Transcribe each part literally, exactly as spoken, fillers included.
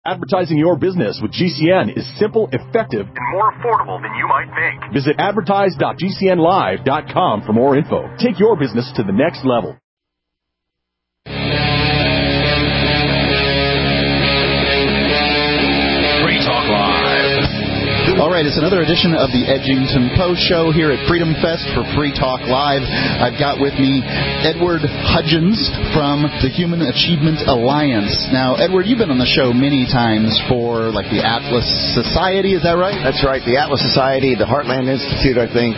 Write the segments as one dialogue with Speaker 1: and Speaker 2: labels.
Speaker 1: Advertising your business with G C N is simple, effective,
Speaker 2: and more affordable than you might think.
Speaker 1: Visit advertise dot g c n live dot com for more info. Take your business to the next level.
Speaker 2: Free Talk Live.
Speaker 3: All right, it's another edition of the Edgington Post Show here at Freedom Fest for Free Talk Live. I've got with me Edward Hudgens from the Human Achievement Alliance. Now, Edward, you've been on the show many times for, like, the Atlas Society, is that right?
Speaker 4: That's right, the Atlas Society, the Heartland Institute, I think,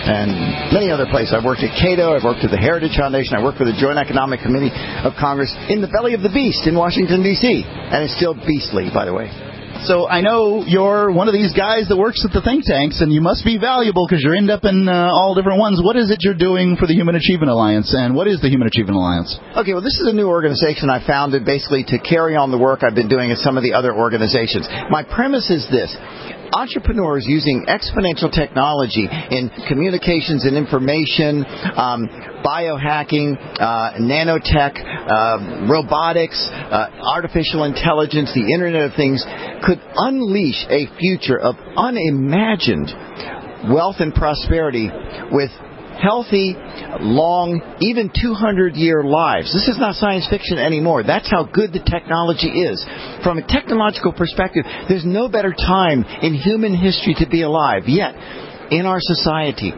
Speaker 4: and many other places. I've worked at Cato, I've worked at the Heritage Foundation, I worked for the Joint Economic Committee of Congress in the belly of the beast in Washington, D C, and it's still beastly, by the way.
Speaker 3: So I know you're one of these guys that works at the think tanks, and you must be valuable because you're end up in uh, all different ones. What is it you're doing for the Human Achievement Alliance, and what is the Human Achievement Alliance?
Speaker 4: Okay, well, this is a new organization I founded basically to carry on the work I've been doing at some of the other organizations. My premise is this. Entrepreneurs using exponential technology in communications and information, um, biohacking, uh, nanotech, uh, robotics, uh, artificial intelligence, the Internet of Things, could unleash a future of unimagined wealth and prosperity with healthy, long, even two hundred year lives. This is not science fiction anymore. That's how good the technology is. From a technological perspective, there's no better time in human history to be alive. Yet, in our society,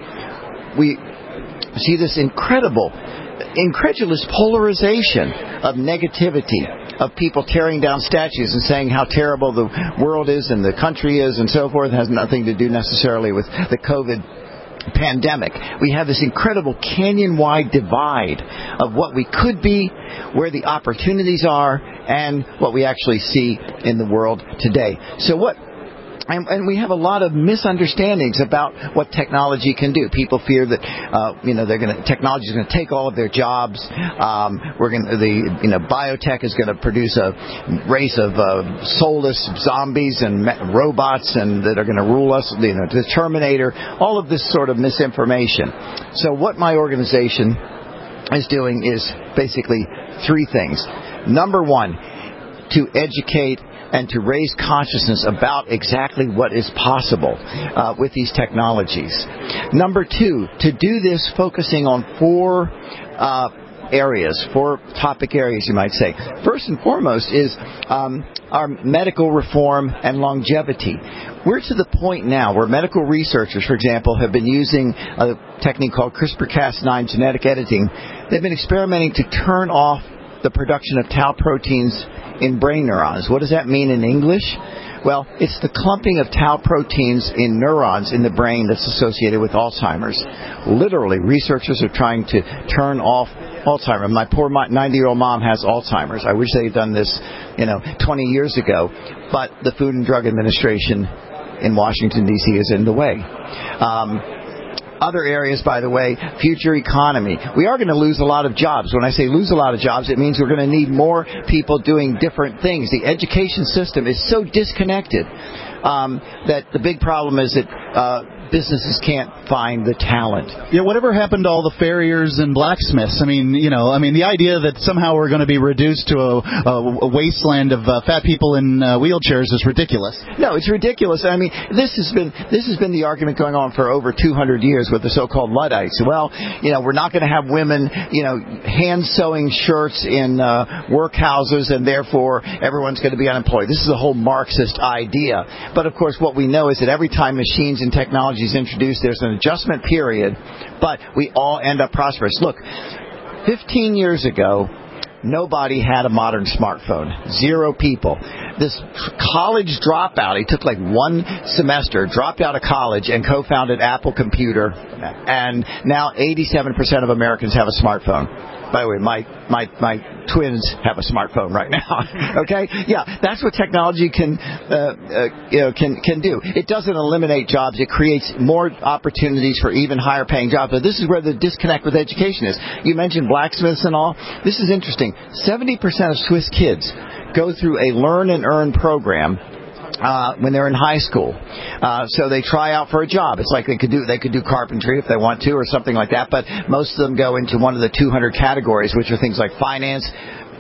Speaker 4: we see this incredible, incredulous polarization of negativity, of people tearing down statues and saying how terrible the world is and the country is and so forth. It has nothing to do necessarily with the COVID pandemic. We have this incredible canyon-wide divide of what we could be, where the opportunities are, and what we actually see in the world today. So what And, and we have a lot of misunderstandings about what technology can do. People fear that, uh, you know, they're going to technology is going to take all of their jobs. Um, we're going to, the, you know, biotech is going to produce a race of uh, soulless zombies and robots, and that are going to rule us. You know, the Terminator. All of this sort of misinformation. So what my organization is doing is basically three things. Number one, to educate and to raise consciousness about exactly what is possible uh, with these technologies. Number two, to do this focusing on four uh, areas, four topic areas, you might say. First and foremost is um, our medical reform and longevity. We're to the point now where medical researchers, for example, have been using a technique called CRISPR Cas nine genetic editing. They've been experimenting to turn off the production of tau proteins in brain neurons. What does that mean in English? Well, it's the clumping of tau proteins in neurons in the brain that's associated with Alzheimer's. Literally, researchers are trying to turn off Alzheimer's. My poor ninety-year-old mom has Alzheimer's. I wish they had done this, you know, twenty years ago. But the Food and Drug Administration in Washington, D C is in the way. Um, Other areas, by the way, future economy. We are going to lose a lot of jobs. When I say lose a lot of jobs, it means we're going to need more people doing different things. The education system is so disconnected um, that the big problem is that uh, businesses can't find the talent.
Speaker 3: Yeah, whatever happened to all the farriers and blacksmiths? I mean, you know, I mean, the idea that somehow we're going to be reduced to a, a wasteland of uh, fat people in uh, wheelchairs is ridiculous.
Speaker 4: No, it's ridiculous. I mean, this has been this has been the argument going on for over two hundred years with the so-called Luddites. Well, you know, we're not going to have women, you know, hand sewing shirts in uh, workhouses, and therefore everyone's going to be unemployed. This is a whole Marxist idea. But of course, what we know is that every time machines and technology is introduced, there's an adjustment period, but we all end up prosperous. Look, fifteen years ago, nobody had a modern smartphone. Zero people. This college dropout, he took like one semester, dropped out of college, and co-founded Apple Computer, and now eighty-seven percent of Americans have a smartphone. By the way, my, my, my twins have a smartphone right now. Okay? Yeah, that's what technology can, uh, uh, you know, can, can do. It doesn't eliminate jobs. It creates more opportunities for even higher paying jobs. But this is where the disconnect with education is. You mentioned blacksmiths and all. This is interesting. seventy percent of Swiss kids go through a learn and earn program Uh, when they're in high school. Uh, so they try out for a job. It's like they could do they could do carpentry if they want to or something like that, but most of them go into one of the two hundred categories, which are things like finance,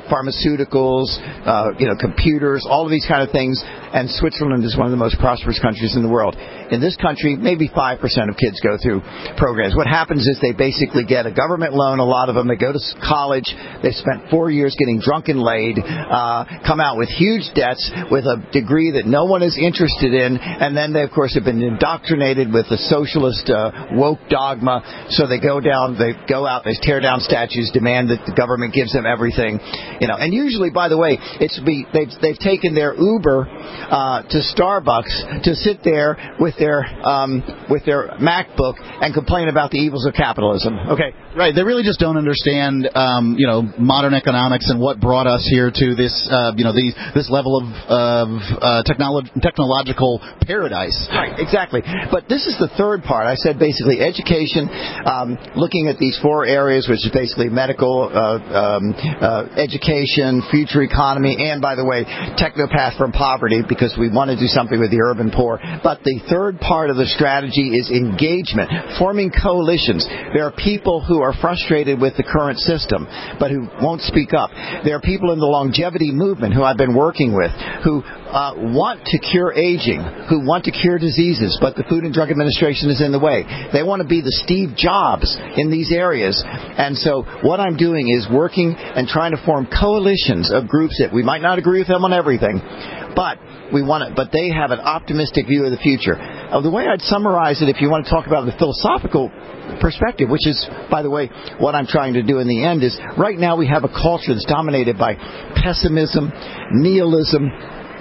Speaker 4: pharmaceuticals, uh, you know, computers, all of these kind of things. And Switzerland is one of the most prosperous countries in the world. In this country, maybe five percent of kids go through programs. What happens is they basically get a government loan, a lot of them. They go to college. They've spent four years getting drunk and laid, uh, come out with huge debts, with a degree that no one is interested in, and then they, of course, have been indoctrinated with the socialist uh, woke dogma. So they go down, they go out, they tear down statues, demand that the government gives them everything, you know. And usually, by the way, it's be they've they've taken their Uber uh, to Starbucks to sit there with their um, with their MacBook and complain about the evils of capitalism. Okay,
Speaker 3: right? They really just don't understand, um, you know, modern economics and what brought us here to this, uh, you know, the, this level of, of uh, technolo- technological paradise.
Speaker 4: Right, exactly. But this is the third part. I said basically education, um, looking at these four areas, which is basically medical, uh, um, uh, education, future economy, and, by the way, technopath from poverty, because we want to do something with the urban poor. But the third part of the strategy is engagement, forming coalitions. There are people who are frustrated with the current system, but who won't speak up. There are people in the longevity movement who I've been working with who uh, want to cure aging, who want to cure diseases, but the Food and Drug Administration is in the way. They want to be the Steve Jobs in these areas. And so what I'm doing is working and trying to form coalitions of groups that we might not agree with them on everything, but we want it, but they have an optimistic view of the future. Uh, the way I'd summarize it, if you want to talk about the philosophical perspective, which is, by the way, what I'm trying to do in the end, is right now we have a culture that's dominated by pessimism, nihilism,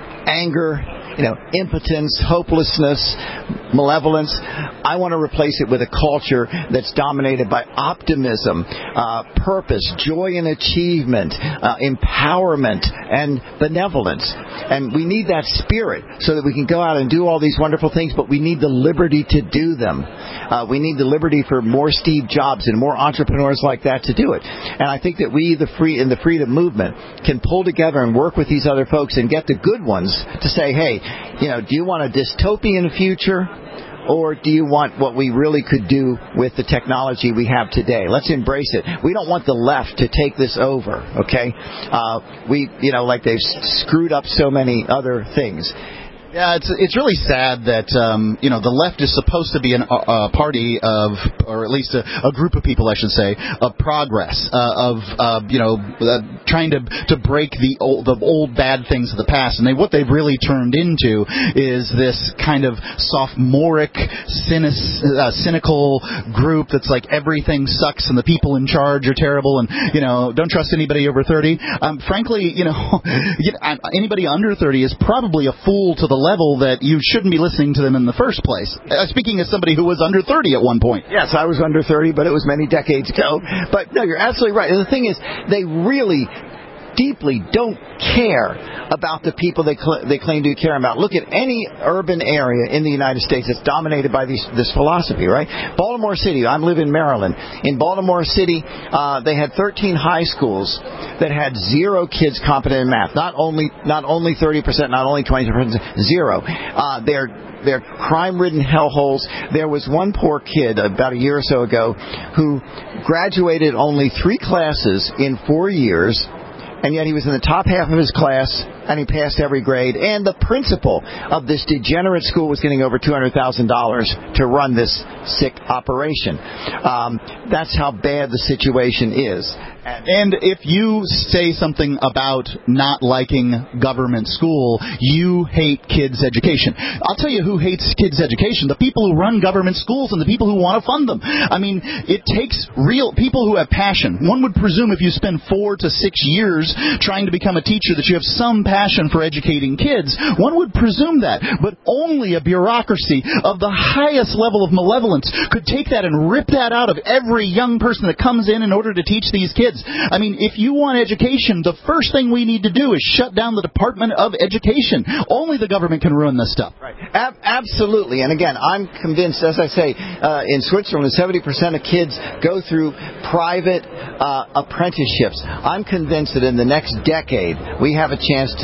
Speaker 4: anger, you know, impotence, hopelessness, malevolence. I want to replace it with a culture that's dominated by optimism, uh, purpose, joy and achievement, uh, empowerment, and benevolence. And we need that spirit so that we can go out and do all these wonderful things, but we need the liberty to do them. Uh, we need the liberty for more Steve Jobs and more entrepreneurs like that to do it. And I think that we, the free in the freedom movement, can pull together and work with these other folks and get the good ones to say, hey, you know, do you want a dystopian future, or do you want what we really could do with the technology we have today? Let's embrace it. We don't want the left to take this over, okay? Uh, we, you know, like they've screwed up so many other things.
Speaker 3: Yeah, it's it's really sad that um, you know the left is supposed to be a uh, party of, or at least a, a group of people, I should say, of progress, uh, of uh, you know uh, trying to to break the old the old bad things of the past, and they, what they've really turned into is this kind of sophomoric, cynic, uh, cynical group that's like everything sucks and the people in charge are terrible, and you know don't trust anybody over thirty. Um, frankly, you know anybody under thirty is probably a fool to the level that you shouldn't be listening to them in the first place. Uh, speaking as somebody who was under thirty at one point.
Speaker 4: Yes, I was under thirty, but it was many decades ago. But no, you're absolutely right. And the thing is, they really deeply don't care about the people they cl- they claim to care about. Look at any urban area in the United States that's dominated by these, this philosophy, right? Baltimore City, I live in Maryland. In Baltimore City, uh, they had thirteen high schools that had zero kids competent in math. Not only not only thirty percent, not only twenty percent, zero. Uh, they're They're crime-ridden hellholes. There was one poor kid about a year or so ago who graduated only three classes in four years, and yet he was in the top half of his class, and he passed every grade. And the principal of this degenerate school was getting over two hundred thousand dollars to run this sick operation. Um, that's how bad the situation is.
Speaker 3: And if you say something about not liking government school, you hate kids' education. I'll tell you who hates kids' education: the people who run government schools and the people who want to fund them. I mean, it takes real people who have passion. One would presume if you spend four to six years trying to become a teacher that you have some passion for educating kids. One would presume that. But only a bureaucracy of the highest level of malevolence could take that and rip that out of every young person that comes in in order to teach these kids. I mean, if you want education, the first thing we need to do is shut down the Department of Education. Only the government can ruin this stuff.
Speaker 4: Right. Ab- absolutely. And again, I'm convinced, as I say, uh, in Switzerland, seventy percent of kids go through private uh, apprenticeships. I'm convinced that in the next decade, we have a chance to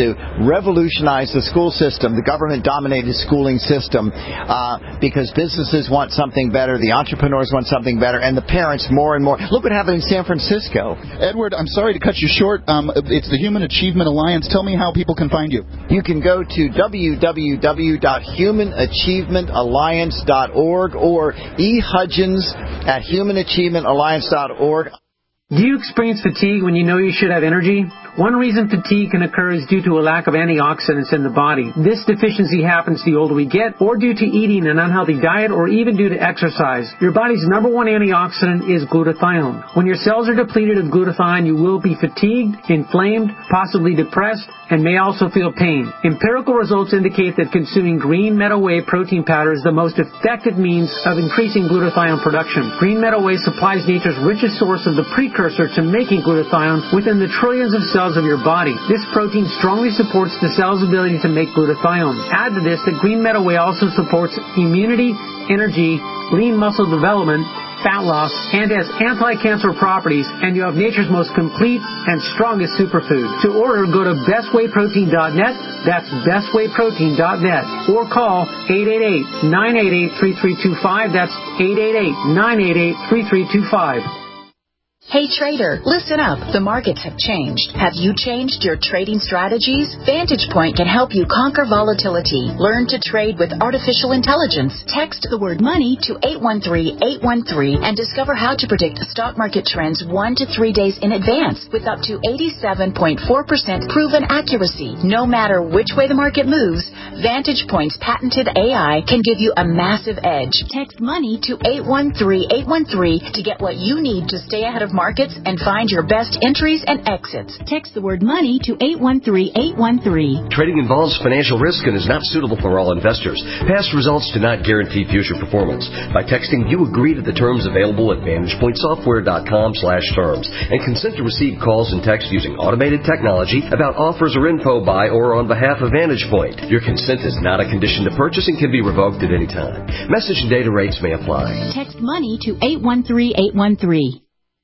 Speaker 4: to revolutionize the school system, the government-dominated schooling system, uh, because businesses want something better, the entrepreneurs want something better, and the parents more and more. Look what happened in San Francisco.
Speaker 3: Edward, I'm sorry to cut you short. Um, it's the Human Achievement Alliance. Tell me how people can find you.
Speaker 4: You can go to w w w dot human achievement alliance dot org or e hudgens at human achievement alliance dot org.
Speaker 5: Do you experience fatigue when you know you should have energy? One reason fatigue can occur is due to a lack of antioxidants in the body. This deficiency happens the older we get, or due to eating an unhealthy diet, or even due to exercise. Your body's number one antioxidant is glutathione. When your cells are depleted of glutathione, you will be fatigued, inflamed, possibly depressed, and may also feel pain. Empirical results indicate that consuming green meadow whey protein powder is the most effective means of increasing glutathione production. Green meadow whey supplies nature's richest source of the precursor to making glutathione within the trillions of cells of your body. This protein strongly supports the cell's ability to make glutathione. Add to this that green meadow whey also supports immunity, energy, lean muscle development, fat loss, and has anti-cancer properties, and you have nature's most complete and strongest superfood. To order, go to best whey protein dot net, that's best whey protein dot net, or call eight eight eight, nine eight eight, three three two five, that's eight eight eight, nine eight eight, three three two five.
Speaker 6: Hey trader, listen up. The markets have changed. Have you changed your trading strategies? Vantage Point can help you conquer volatility. Learn to trade with artificial intelligence. Text the word money to eight one three, eight one three and discover how to predict stock market trends one to three days in advance with up to eighty-seven point four percent proven accuracy. No matter which way the market moves, Vantage Point's patented A I can give you a massive edge. Text money to eight one three, eight one three to get what you need to stay ahead of markets and find your best entries and exits. Text the word money to eight one three, eight one three.
Speaker 7: Trading involves financial risk and is not suitable for all investors. Past results do not guarantee future performance. By texting, you agree to the terms available at vantage point software dot com slash terms and consent to receive calls and texts using automated technology about offers or info by or on behalf of Vantage Point. Your consent is not a condition to purchase and can be revoked at any time. Message and data rates may apply.
Speaker 6: Text money to eight one three, eight one three.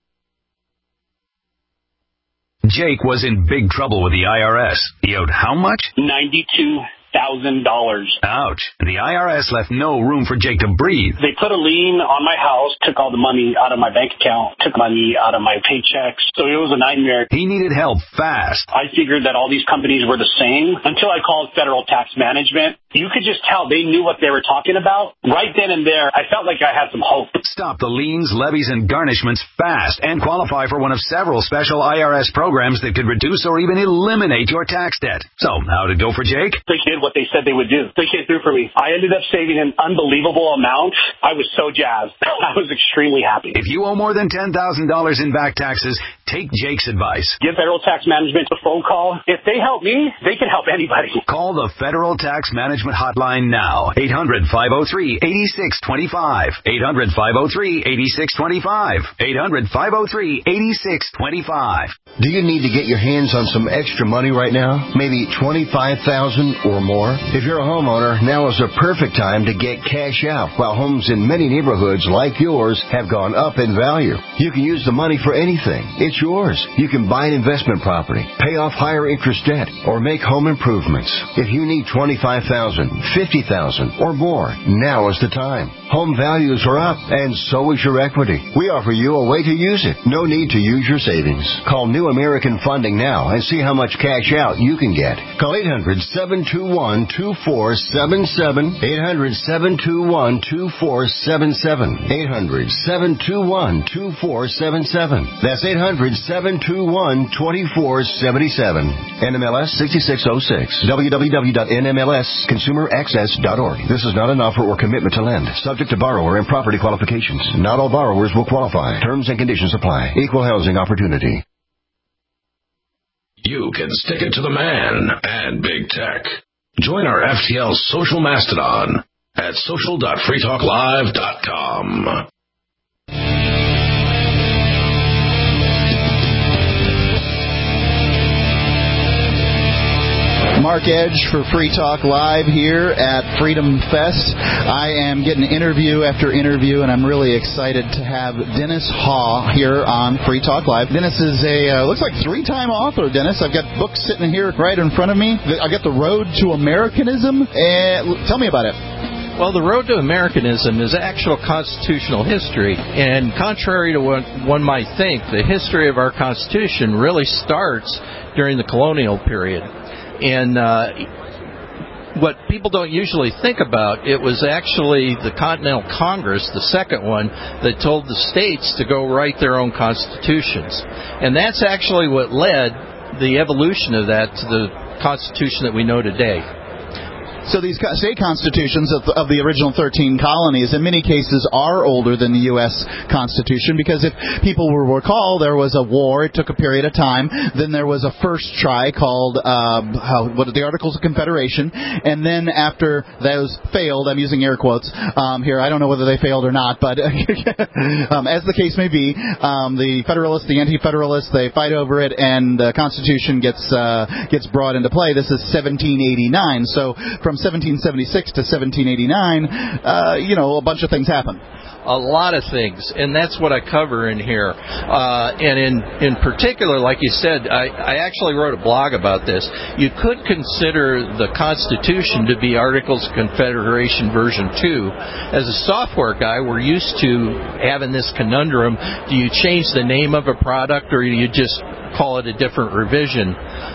Speaker 8: Jake was in big trouble with the I R S. He owed how much?
Speaker 9: ninety-two thousand dollars.
Speaker 8: Ouch. The I R S left no room for Jake to breathe.
Speaker 9: They put a lien on my house, took all the money out of my bank account, took money out of my paychecks. So it was a nightmare.
Speaker 8: He needed help fast.
Speaker 9: I figured that all these companies were the same until I called Federal Tax Management. You could just tell they knew what they were talking about. Right then and there, I felt like I had some hope.
Speaker 8: Stop the liens, levies, and garnishments fast and qualify for one of several special I R S programs that could reduce or even eliminate your tax debt. So, how'd it go for Jake?
Speaker 9: They did what they said they would do. They came through for me. I ended up saving an unbelievable amount. I was so jazzed. I was extremely happy.
Speaker 8: If you owe more than ten thousand dollars in back taxes, take Jake's advice.
Speaker 9: Give Federal Tax Management a phone call. If they help me, they can help anybody.
Speaker 8: Call the Federal Tax Management Hotline now. eight hundred, five oh three, eight six two five. eight hundred, five oh three, eight six two five. eight hundred, five oh three, eight six two five.
Speaker 10: Do you need to get your hands on some extra money right now? Maybe twenty-five thousand dollars or more? If you're a homeowner, now is the perfect time to get cash out while homes in many neighborhoods like yours have gone up in value. You can use the money for anything. It's yours. You can buy an investment property, pay off higher interest debt, or make home improvements. If you need twenty-five thousand dollars, fifty thousand dollars, or more, now is the time. Home values are up, and so is your equity. We offer you a way to use it. No need to use your savings. Call New American Funding now and see how much cash out you can get. Call eight hundred, seven two one, two four seven seven. eight hundred, seven two one, two four seven seven. eight hundred, seven two one, two four seven seven. That's eight hundred, seven two one, two four seven seven. N M L S sixty-six oh six. w w w dot n m l s consumer access dot org. This is not an offer or commitment to lend. Subject to borrower and property qualifications. Not all borrowers will qualify. Terms and conditions apply. Equal housing opportunity.
Speaker 11: You can stick it to the man and big tech. Join our F T L social mastodon at social dot free talk live dot com.
Speaker 3: Mark Edge for Free Talk Live here at Freedom Fest. I am getting interview after interview, and I'm really excited to have Dennis Haw here on Free Talk Live. Dennis is a, uh, looks like three-time author, Dennis. I've got books sitting here right in front of me. I've got The Road to Americanism. Uh, tell me about it.
Speaker 12: Well, the road to Americanism is actual constitutional history, and contrary to what one might think, the history of our Constitution really starts during the colonial period. And uh, what people don't usually think about, it was actually the Continental Congress, the second one, that told the states to go write their own constitutions. And that's actually what led the evolution of that to the Constitution that we know today.
Speaker 3: So these state constitutions of, of the original thirteen colonies in many cases are older than the U S Constitution, because if people will recall, there was a war. It took a period of time. Then there was a first try called uh, how, what are the Articles of Confederation. And then after those failed, I'm using air quotes um, here. I don't know whether they failed or not, but um, as the case may be, um, the Federalists, the Anti-Federalists, they fight over it, and the Constitution gets uh, gets brought into play. This is seventeen eighty-nine. So from seventeen seventy-six to seventeen eighty-nine, uh, you know, a bunch of things happen.
Speaker 12: A lot of things, and that's what I cover in here. Uh, and in, in particular, like you said, I, I actually wrote a blog about this. You could consider the Constitution to be Articles of Confederation version two. As a software guy, we're used to having this conundrum. Do you change the name of a product, or do you just call it a different revision?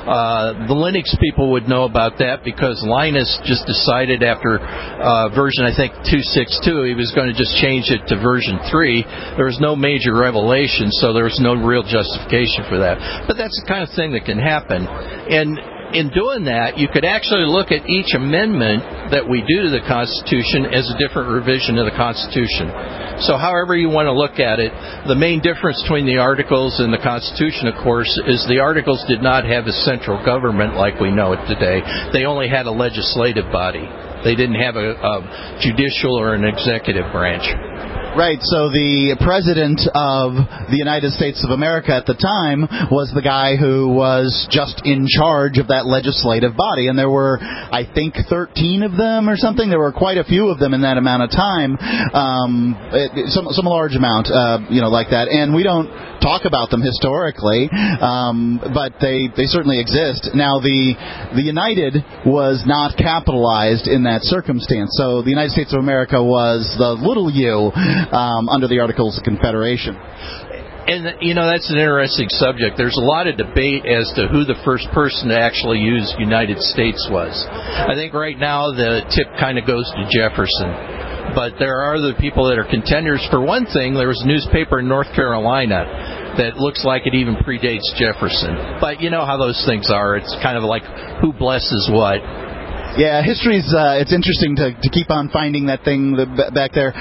Speaker 12: Uh, the Linux people would know about that, because Linus just decided after uh, version, I think, two point six two, he was going to just change it to version three. There was no major revelation, so there was no real justification for that. But that's the kind of thing that can happen. And in doing that, you could actually look at each amendment that we do to the Constitution as a different revision of the Constitution. So however you want to look at it, the main difference between the Articles and the Constitution, of course, is the Articles did not have a central government like we know it today. They only had a legislative body. They didn't have a, a judicial or an executive branch.
Speaker 3: Right, so the president of the United States of America at the time was the guy who was just in charge of that legislative body, and there were, I think, thirteen of them or something. There were quite a few of them in that amount of time, um, it, some, some large amount, uh, you know, like that. And we don't talk about them historically, um, but they, they certainly exist. Now, the the United was not capitalized in that circumstance, so the United States of America was the little U. Um, under the Articles of Confederation.
Speaker 12: And, you know, that's an interesting subject. There's a lot of debate as to who the first person to actually use United States was. I think right now the tip kind of goes to Jefferson. But there are other people that are contenders. For one thing, there was a newspaper in North Carolina that looks like it even predates Jefferson. But you know how those things are. It's kind of like who blesses what.
Speaker 3: Yeah, history's, uh, it's interesting to, to keep on finding that thing back there.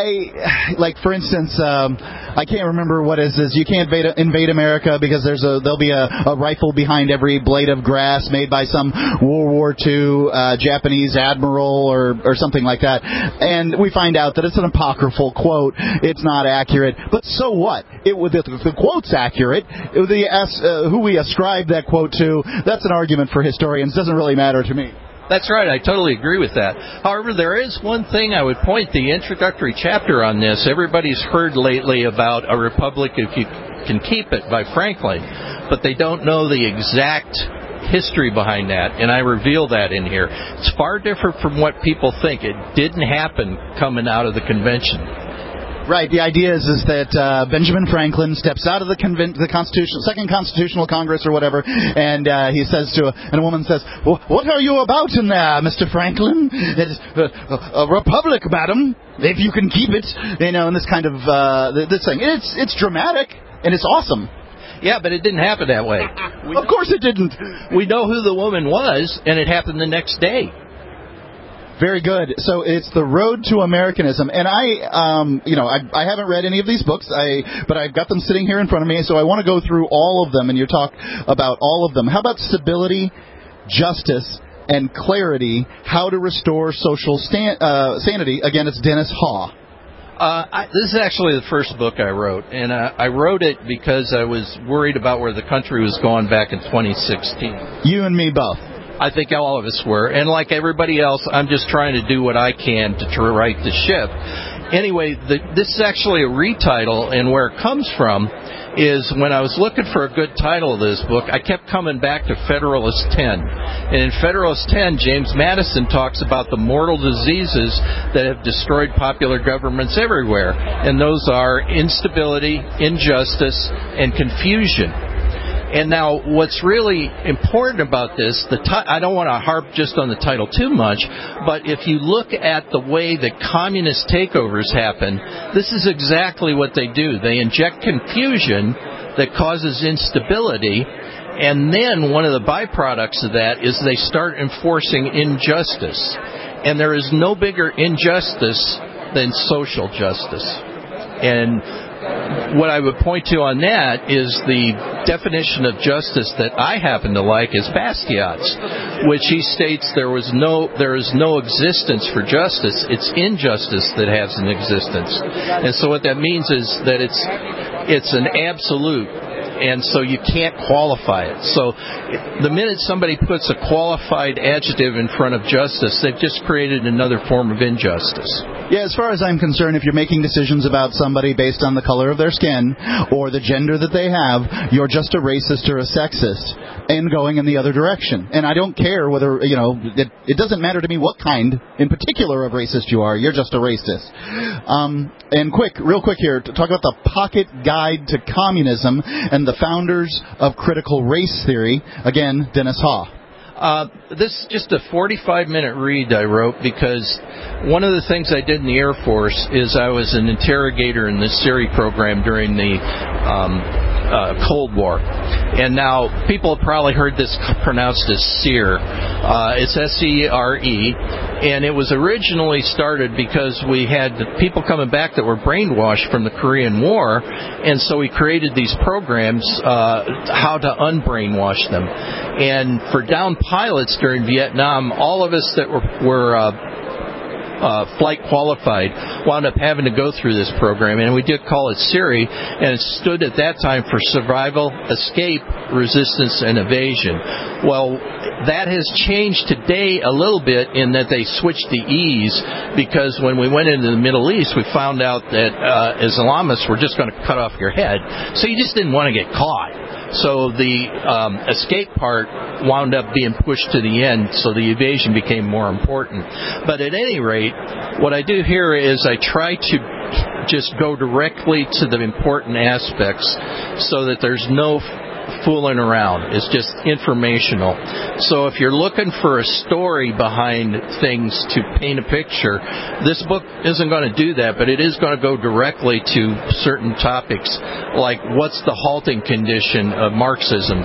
Speaker 3: I, like, for instance, um, I can't remember what is this. You can't invade, invade America because there's a, there'll be a, a rifle behind every blade of grass made by some World War Two uh, Japanese admiral or, or something like that. And we find out that it's an apocryphal quote. It's not accurate. But so what? It, the, the quote's accurate. It, the, uh, who we ascribe that quote to, that's an argument for historians. It doesn't really matter to me.
Speaker 12: That's right. I totally agree with that. However, there is one thing I would point, the introductory chapter on this. Everybody's heard lately about a republic if you can keep it by Franklin, but they don't know the exact history behind that, and I reveal that in here. It's far different from what people think. It didn't happen coming out of the convention.
Speaker 3: Right. The idea is is that uh, Benjamin Franklin steps out of the conven- the constitutional second constitutional Congress or whatever, and uh, he says to a, and a woman says, well, "What are you about in there, Mister Franklin?" It's uh, a republic, madam, if you can keep it. You know, and this kind of uh, this thing. It's it's dramatic and it's awesome.
Speaker 12: Yeah, but it didn't happen that way.
Speaker 3: Of course it didn't.
Speaker 12: We know who the woman was, and it happened the next day.
Speaker 3: Very good. So it's The Road to Americanism, and I, um, you know, I, I haven't read any of these books, I, but I've got them sitting here in front of me, so I want to go through all of them, and you talk about all of them. How about stability, justice, and clarity? How to restore social stan- uh, sanity? Again, it's Dennis Haw.
Speaker 12: Uh, I, this is actually the first book I wrote, and uh, I wrote it because I was worried about where the country was going back in twenty sixteen.
Speaker 3: You and me both.
Speaker 12: I think all of us were. And like everybody else, I'm just trying to do what I can to, to right the ship. Anyway, the, this is actually a retitle, and where it comes from is when I was looking for a good title of this book, I kept coming back to Federalist ten. And in Federalist ten, James Madison talks about the mortal diseases that have destroyed popular governments everywhere. And those are instability, injustice, and confusion. And now, what's really important about this, the ti- I don't want to harp just on the title too much, but if you look at the way that communist takeovers happen, this is exactly what they do. They inject confusion that causes instability, and then one of the byproducts of that is they start enforcing injustice. And there is no bigger injustice than social justice. And what I would point to on that is the definition of justice that I happen to like is Bastiat's, which he states there was no there is no existence for justice. It's injustice that has an existence. And so what that means is that it's it's an absolute, and so you can't qualify it. So the minute somebody puts a qualified adjective in front of justice, they've just created another form of injustice.
Speaker 3: Yeah, as far as I'm concerned, if you're making decisions about somebody based on the color of their skin or the gender that they have, you're just a racist or a sexist and going in the other direction. And I don't care whether, you know, it, it doesn't matter to me what kind in particular of racist you are. You're just a racist. Um, and quick, real quick here, to talk about the Pocket Guide to Communism and the founders of critical race theory. Again, Dennis Haw.
Speaker 12: Uh, this is just a forty-five minute read I wrote because one of the things I did in the Air Force is I was an interrogator in the SERI program during the um, uh, Cold War. And now people have probably heard this pronounced as SEER. Uh, it's S E R E. And it was originally started because we had people coming back that were brainwashed from the Korean War, and so we created these programs, uh, how to unbrainwash them. And for down pilots during Vietnam, all of us that were, were uh, Uh, flight qualified wound up having to go through this program, and we did call it SERI, and it stood at that time for Survival, Escape, Resistance, and Evasion. Well, that has changed today a little bit in that they switched the E's, because when we went into the Middle East, we found out that uh, Islamists were just going to cut off your head, so you just didn't want to get caught. So the um, escape part wound up being pushed to the end, so the evasion became more important. But at any rate, what I do here is I try to just go directly to the important aspects so that there's no fooling around. It's just informational. So if you're looking for a story behind things to paint a picture, this book isn't going to do that, but it is going to go directly to certain topics, like what's the halting condition of Marxism,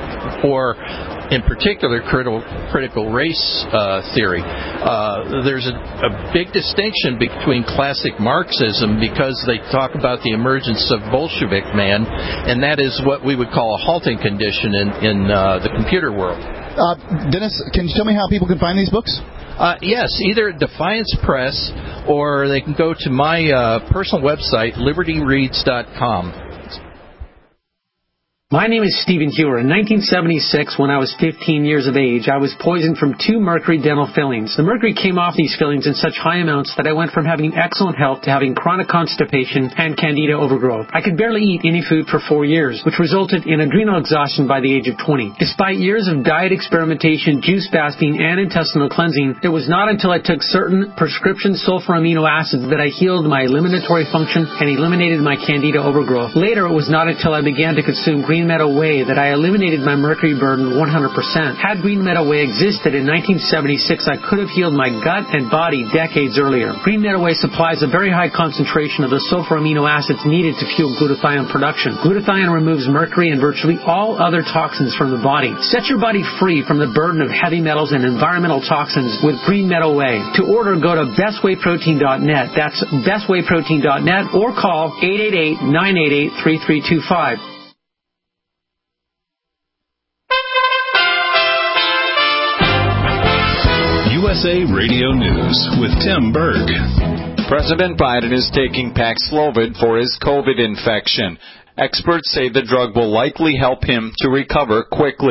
Speaker 12: or in particular critical, critical race uh, theory. Uh, there's a, a big distinction between classic Marxism, because they talk about the emergence of Bolshevik man, and that is what we would call a halting condition in, in uh, the computer world.
Speaker 3: Uh, Dennis, can you tell me how people can find these books?
Speaker 12: Uh, yes, either Defiance Press, or they can go to my uh, personal website, liberty reads dot com.
Speaker 5: My name is Stephen Hewer. In nineteen seventy-six, when I was fifteen years of age, I was poisoned from two mercury dental fillings. The mercury came off these fillings in such high amounts that I went from having excellent health to having chronic constipation and candida overgrowth. I could barely eat any food for four years, which resulted in adrenal exhaustion by the age of twenty. Despite years of diet experimentation, juice fasting, and intestinal cleansing, it was not until I took certain prescription sulfur amino acids that I healed my eliminatory function and eliminated my candida overgrowth. Later, it was not until I began to consume green Green Meadow Whey that I eliminated my mercury burden one hundred percent. Had Green Meadow Whey existed in nineteen seventy-six, I could have healed my gut and body decades earlier. Green Meadow Whey supplies a very high concentration of the sulfur amino acids needed to fuel glutathione production. Glutathione removes mercury and virtually all other toxins from the body. Set your body free from the burden of heavy metals and environmental toxins with Green Meadow Whey. To order, go to best whey protein dot net. That's best whey protein dot net, or call eight eight eight, nine eight eight, three three two five.
Speaker 11: U S A Radio News with Tim Berg.
Speaker 13: President Biden is taking Paxlovid for his COVID infection. Experts say the drug will likely help him to recover quickly.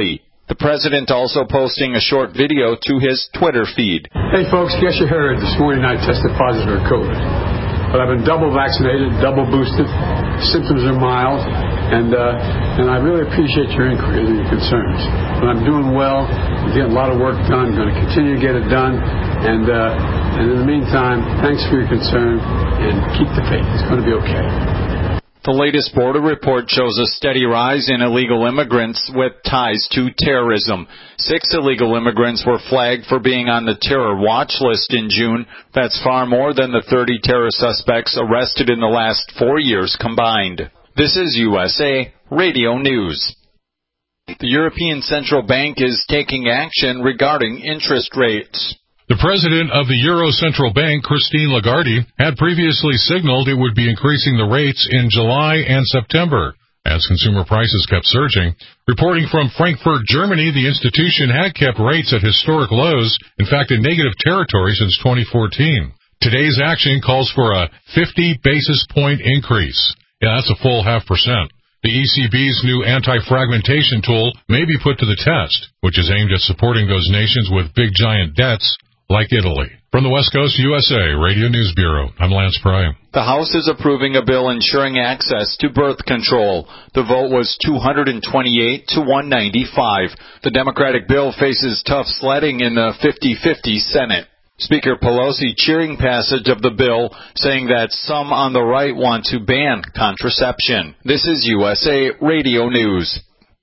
Speaker 13: The president also posting a short video to his Twitter feed.
Speaker 14: Hey folks, guess you heard this morning I tested positive for COVID. But I've been double vaccinated, double boosted. Symptoms are mild, and uh, and I really appreciate your inquiries and your concerns. But I'm doing well. I'm getting a lot of work done. I'm going to continue to get it done. And uh, and in the meantime, thanks for your concern, and keep the faith. It's going to be okay.
Speaker 13: The latest border report shows a steady rise in illegal immigrants with ties to terrorism. Six illegal immigrants were flagged for being on the terror watch list in June. That's far more than the thirty terror suspects arrested in the last four years combined. This is U S A Radio News. The European Central Bank is taking action regarding interest rates.
Speaker 15: The president of the Euro Central Bank, Christine Lagarde, had previously signaled it would be increasing the rates in July and September as consumer prices kept surging. Reporting from Frankfurt, Germany, the institution had kept rates at historic lows, in fact in negative territory since twenty fourteen. Today's action calls for a fifty basis point increase. Yeah, that's a full half percent. The E C B's new anti-fragmentation tool may be put to the test, which is aimed at supporting those nations with big giant debts like Italy. From the West Coast U S A Radio News Bureau, I'm Lance Prime.
Speaker 13: The House is approving a bill ensuring access to birth control. The vote was two hundred twenty-eight to one ninety-five. The Democratic bill faces tough sledding in the fifty-fifty Senate. Speaker Pelosi cheering passage of the bill, saying that some on the right want to ban contraception. This is U S A Radio News.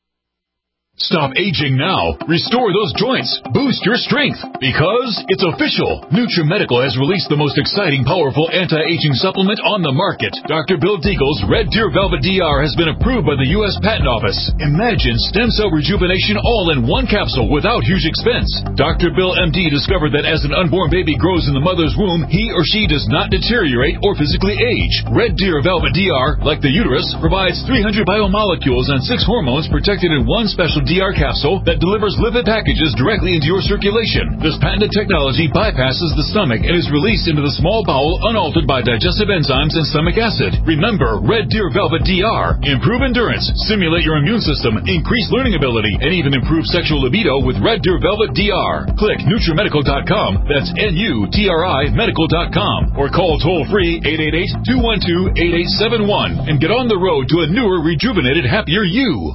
Speaker 16: Stop aging now. Restore those joints. Boost your strength. Because it's official. NutriMedical has released the most exciting, powerful anti-aging supplement on the market. Doctor Bill Deagle's Red Deer Velvet D R has been approved by the U S Patent Office. Imagine stem cell rejuvenation all in one capsule without huge expense. Doctor Bill M D discovered that as an unborn baby grows in the mother's womb, he or she does not deteriorate or physically age. Red Deer Velvet D R, like the uterus, provides three hundred biomolecules and six hormones protected in one special D R capsule that delivers lipid packages directly into your circulation. This patented technology bypasses the stomach and is released into the small bowel unaltered by digestive enzymes and stomach acid. Remember, Red Deer Velvet D R. Improve endurance, stimulate your immune system, increase learning ability, and even improve sexual libido with Red Deer Velvet D R. Click NutriMedical dot com, that's N U T R I medical dot com, or call toll-free eight eight eight, two one two, eight eight seven one and get on the road to a newer, rejuvenated, happier you.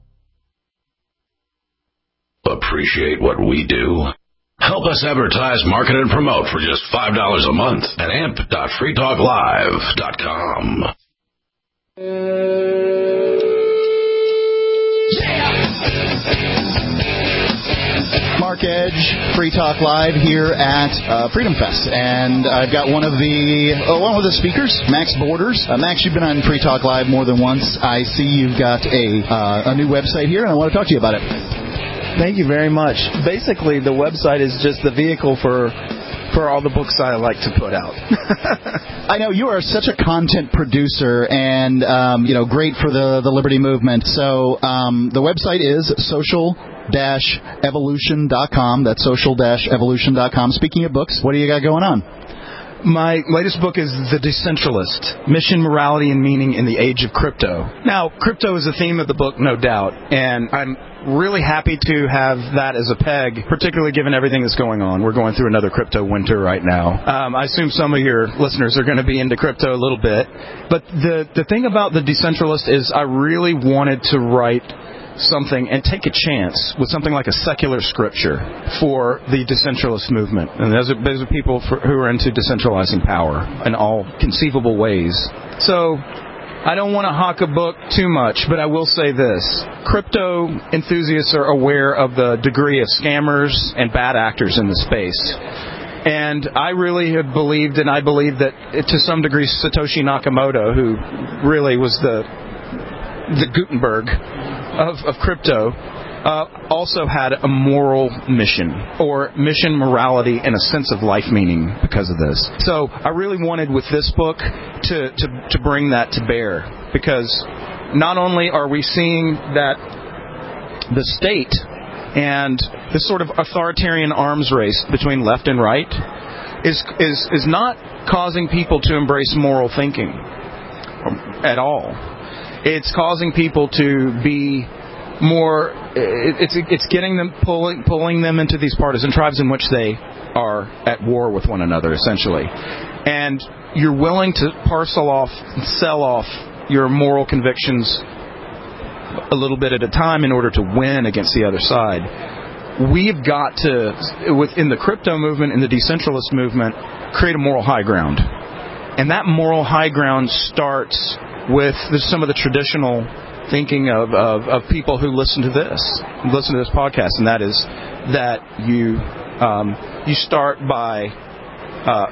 Speaker 11: Appreciate what we do? Help us advertise, market, and promote for just five dollars a month at amp dot free talk live dot com.
Speaker 3: Mark Edge, Free Talk Live here at uh, Freedom Fest, and I've got one of the uh, one of the speakers, Max Borders. Uh, Max, you've been on Free Talk Live more than once. I see you've got a uh, a new website here, and I want to talk to you about it.
Speaker 17: Thank you very much. Basically, the website is just the vehicle for for all the books I like to put out.
Speaker 3: I know you are such a content producer and, um, you know, great for the, the Liberty Movement. So um, the website is social dash evolution dot com. That's social dash evolution dot com. Speaking of books, what do you got going on?
Speaker 17: My latest book is The Decentralist, Mission, Morality, and Meaning in the Age of Crypto. Now, crypto is the theme of the book, no doubt, and I'm really happy to have that as a peg, particularly given everything that's going on. We're going through another crypto winter right now. Um, I assume some of your listeners are going to be into crypto a little bit. But the, the thing about The Decentralist is I really wanted to write something and take a chance with something like a secular scripture for the decentralist movement. And those are, those are people for, who are into decentralizing power in all conceivable ways. So I don't want to hawk a book too much, but I will say this. Crypto enthusiasts are aware of the degree of scammers and bad actors in the space. And I really have believed, and I believe that to some degree Satoshi Nakamoto, who really was the the Gutenberg of, of crypto, uh, also had a moral mission, or mission, morality, and a sense of life meaning because of this. So I really wanted with this book to, to, to bring that to bear, because not only are we seeing that the state and this sort of authoritarian arms race between left and right is is is not causing people to embrace moral thinking at all. It's causing people to be more it, it's it's getting them pulling pulling them into these partisan tribes in which they are at war with one another, essentially. And you're willing to parcel off and sell off your moral convictions a little bit at a time in order to win against the other side. We've got to, within the crypto movement and the decentralist movement, create a moral high ground. And that moral high ground starts with some of the traditional thinking of, of, of people who listen to this, listen to this podcast, and that is that you um, you start by uh,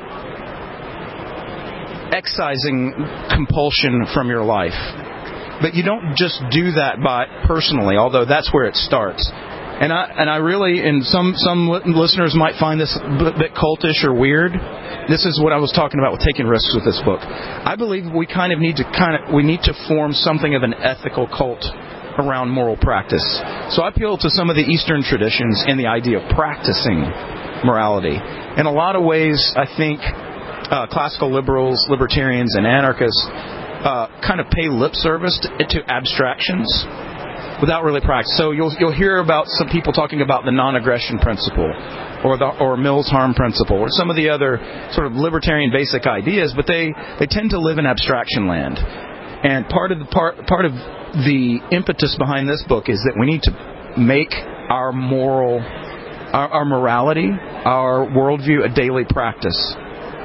Speaker 17: excising compulsion from your life. But you don't just do that by personally, although that's where it starts. And I and I really, and some some listeners might find this a bit cultish or weird. This is what I was talking about with taking risks with this book. I believe we kind of need to kind of we need to form something of an ethical cult around moral practice. So I appeal to some of the Eastern traditions and the idea of practicing morality. In a lot of ways, I think uh, classical liberals, libertarians, and anarchists uh, kind of pay lip service to, to abstractions without really practice. So you'll you'll hear about some people talking about the non-aggression principle, or the or Mills-Harm principle, or some of the other sort of libertarian basic ideas, but they, they tend to live in abstraction land. And part of the part part of the impetus behind this book is that we need to make our moral, our, our morality, our worldview a daily practice.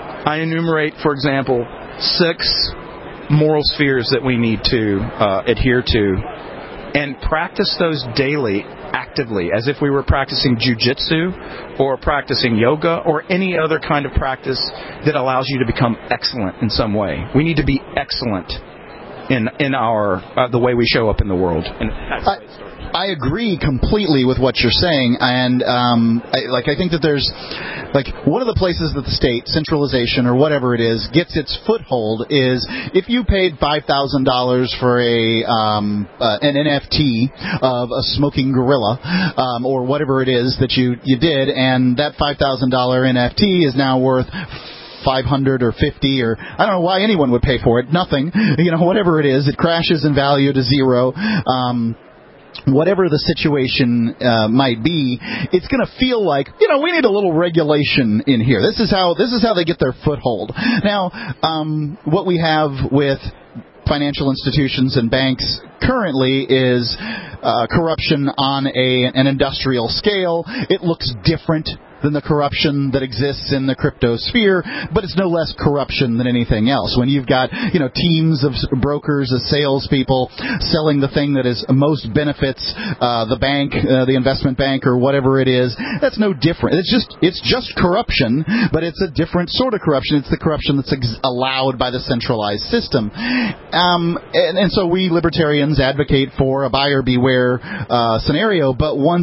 Speaker 17: I enumerate, for example, six moral spheres that we need to uh, adhere to, and practice those daily, actively, as if we were practicing jujitsu or practicing yoga or any other kind of practice that allows you to become excellent in some way. We need to be excellent in in our uh, the way we show up in the world. And that's
Speaker 3: I, I agree completely with what you're saying, and um, I, like I think that there's like one of the places that the state, centralization or whatever it is, gets its foothold is if you paid five thousand dollars for a um, uh, an N F T of a smoking gorilla um, or whatever it is that you you did, and that five thousand dollars N F T is now worth five hundred or fifty, or I don't know why anyone would pay for it. Nothing, you know, whatever it is, it crashes in value to zero. Um, whatever the situation uh, might be, it's going to feel like, you know, we need a little regulation in here. This is how this is how they get their foothold. Now, um, what we have with financial institutions and banks currently is uh, corruption on a an industrial scale. It looks different than the corruption that exists in the crypto sphere, but it's no less corruption than anything else. When you've got, you know, teams of brokers, of salespeople selling the thing that is most benefits uh, the bank, uh, the investment bank, or whatever it is, that's no different. It's just it's just corruption, but it's a different sort of corruption. It's the corruption that's ex- allowed by the centralized system. Um, and, and so we libertarians advocate for a buyer beware uh, scenario, but once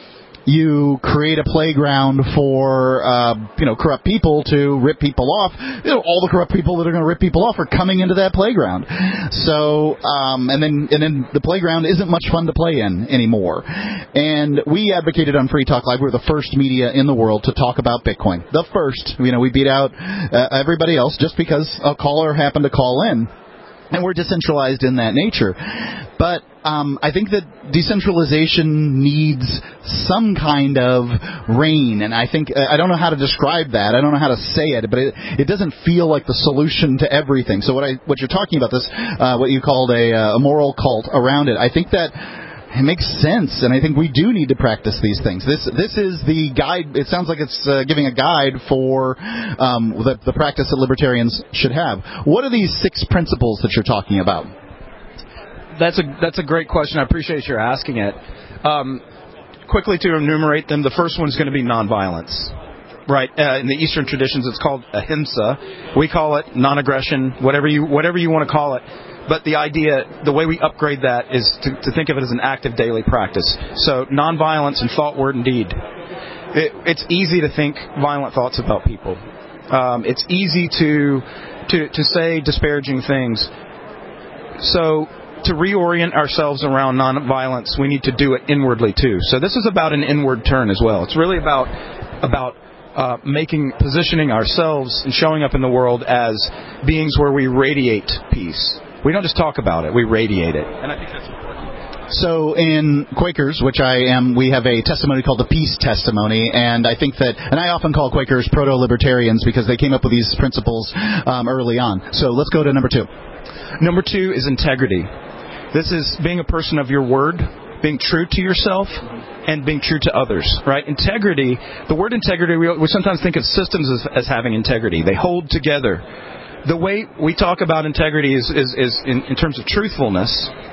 Speaker 3: you create a playground for, uh, you know, corrupt people to rip people off, you know, all the corrupt people that are going to rip people off are coming into that playground. So, um, and then, and then the playground isn't much fun to play in anymore. And we advocated on Free Talk Live, we're the first media in the world to talk about Bitcoin. The first. You know, we beat out uh, everybody else just because a caller happened to call in. And we're decentralized in that nature. But um, I think that decentralization needs some kind of reign. And I think, I don't know how to describe that. I don't know how to say it, but it, it doesn't feel like the solution to everything. So what I what you're talking about, this, uh, what you called a, a moral cult around it, I think that it makes sense, and I think we do need to practice these things. This this is the guide. It sounds like it's uh, giving a guide for um, the, the practice that libertarians should have. What are these six principles that you're talking about?
Speaker 17: That's a that's a great question. I appreciate your asking it. Um, quickly to enumerate them, the first one is going to be nonviolence. Right. Uh, in the Eastern traditions, it's called ahimsa. We call it non-aggression, whatever you whatever you want to call it. But the idea, the way we upgrade that is to, to think of it as an active daily practice. So nonviolence in thought, word, and deed. It, it's easy to think violent thoughts about people. Um, it's easy to, to to say disparaging things. So to reorient ourselves around nonviolence, we need to do it inwardly too. So this is about an inward turn as well. It's really about about uh, making positioning ourselves and showing up in the world as beings where we radiate peace. We don't just talk about it, we radiate it. And I think that's important.
Speaker 3: So in Quakers, which I am, we have a testimony called the Peace Testimony, and I think that, and I often call Quakers proto-libertarians because they came up with these principles um, early on. So let's go to number two.
Speaker 17: Number two is integrity. This is being a person of your word, being true to yourself, and being true to others, right? Integrity, the word integrity, we, we sometimes think of systems as, as having integrity. They hold together. The way we talk about integrity is, is, is in, in terms of truthfulness.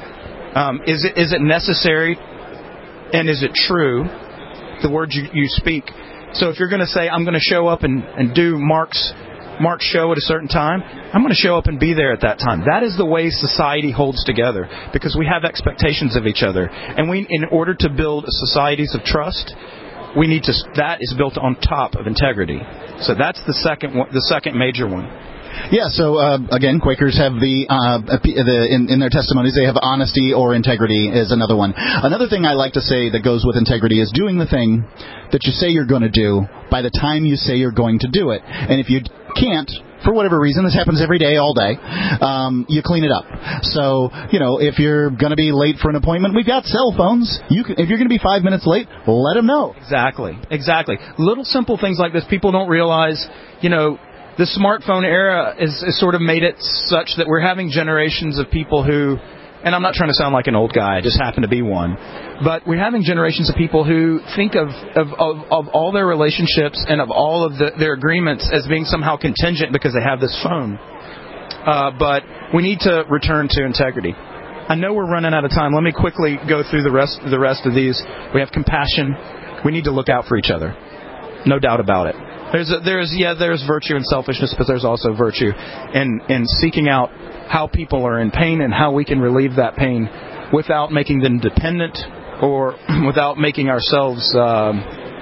Speaker 17: Um, is it is it necessary and is it true, the words you, you speak? So if you're going to say, I'm going to show up and, and do Mark's Mark's show at a certain time, I'm going to show up and be there at that time. That is the way society holds together, because we have expectations of each other. And we, in order to build societies of trust, we need to. That is built on top of integrity. So that's the second one, the second major one.
Speaker 3: Yeah, so uh, again, Quakers have the, uh, the in, in their testimonies, they have honesty or integrity is another one. Another thing I like to say that goes with integrity is doing the thing that you say you're going to do by the time you say you're going to do it. And if you can't, for whatever reason, this happens every day, all day, um, you clean it up. So, you know, if you're going to be late for an appointment, we've got cell phones. You can, if you're going to be five minutes late, let them know.
Speaker 17: Exactly, exactly. Little simple things like this, people don't realize, you know, the smartphone era is, is sort of made it such that we're having generations of people who, and I'm not trying to sound like an old guy, I just happen to be one, but we're having generations of people who think of, of, of, of all their relationships and of all of the, their agreements as being somehow contingent because they have this phone. Uh, but we need to return to integrity. I know we're running out of time. Let me quickly go through the rest, the rest of these. We have compassion. We need to look out for each other. No doubt about it. There's, a, there's, yeah, there's virtue in selfishness, but there's also virtue in, in seeking out how people are in pain and how we can relieve that pain without making them dependent or without making ourselves um,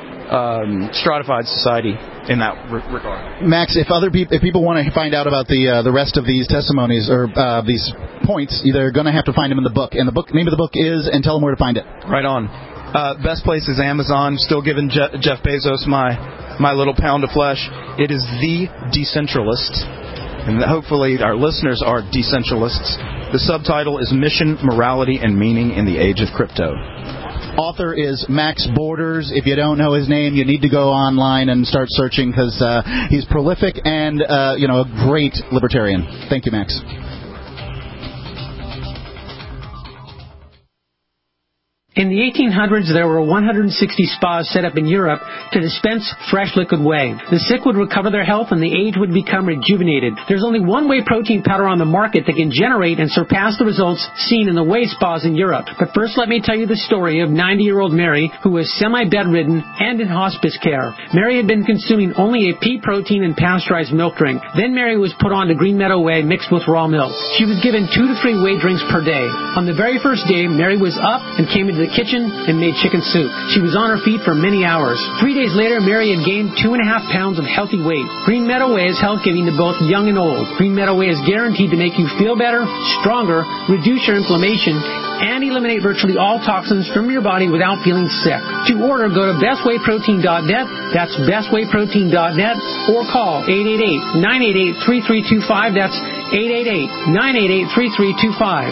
Speaker 17: um, stratified society in that re- regard.
Speaker 3: Max, if other people, if people want to find out about the uh, the rest of these testimonies or uh, these points, they're going to have to find them in the book. And the book name of the book is, and tell them where to find it.
Speaker 17: Right on. Uh, best place is Amazon. Still giving Je- Jeff Bezos my my little pound of flesh. It is The Decentralist, and hopefully our listeners are decentralists. The subtitle is Mission, Morality, and Meaning in the Age of Crypto.
Speaker 3: Author is Max Borders. If you don't know his name, you need to go online and start searching because uh, he's prolific and uh, you know a great libertarian. Thank you, Max.
Speaker 5: In the eighteen hundreds, there were one hundred sixty spas set up in Europe to dispense fresh liquid whey. The sick would recover their health and the aged would become rejuvenated. There's only one whey protein powder on the market that can generate and surpass the results seen in the whey spas in Europe. But first, let me tell you the story of ninety-year-old Mary, who was semi-bedridden and in hospice care. Mary had been consuming only a pea protein and pasteurized milk drink. Then Mary was put on to Green Meadow Whey mixed with raw milk. She was given two to three whey drinks per day. On the very first day, Mary was up and came into the kitchen and made chicken soup. She was on her feet for many hours. Three days later, Mary had gained two and a half pounds of healthy weight. Green Meadow Whey is health giving to both young and old. Green Meadow Whey is guaranteed to make you feel better, stronger, reduce your inflammation, and eliminate virtually all toxins from your body without feeling sick. To order, go to best whey protein dot net. That's best whey protein dot net, or call eight eight eight, nine eight eight, three three two five. That's eight eight eight, nine eight eight, three three two five.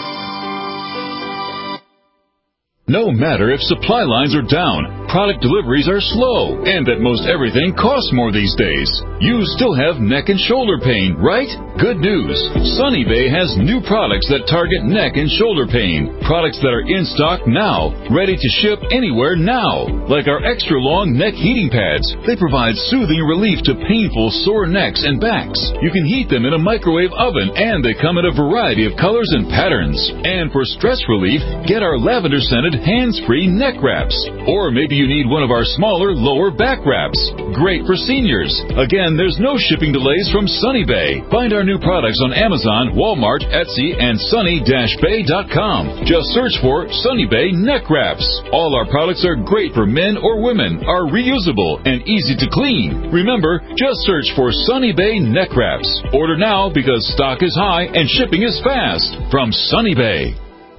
Speaker 16: No matter if supply lines are down, product deliveries are slow, and that most everything costs more these days, you still have neck and shoulder pain, right? Good news. Sunny Bay has new products that target neck and shoulder pain. Products that are in stock now, ready to ship anywhere now. Like our extra long neck heating pads. They provide soothing relief to painful sore necks and backs. You can heat them in a microwave oven, and they come in a variety of colors and patterns. And for stress relief, get our lavender scented hands-free neck wraps. Or maybe you need one of our smaller lower back wraps. Great for seniors. Again, there's no shipping delays from Sunny Bay. Find our new products on Amazon, Walmart, Etsy, and sunny dash bay dot com. Just search for Sunny Bay neck wraps. All our products are great for men or women, are reusable, and easy to clean. Remember, just search for Sunny Bay neck wraps. Order now because stock is high and shipping is fast. From Sunny Bay.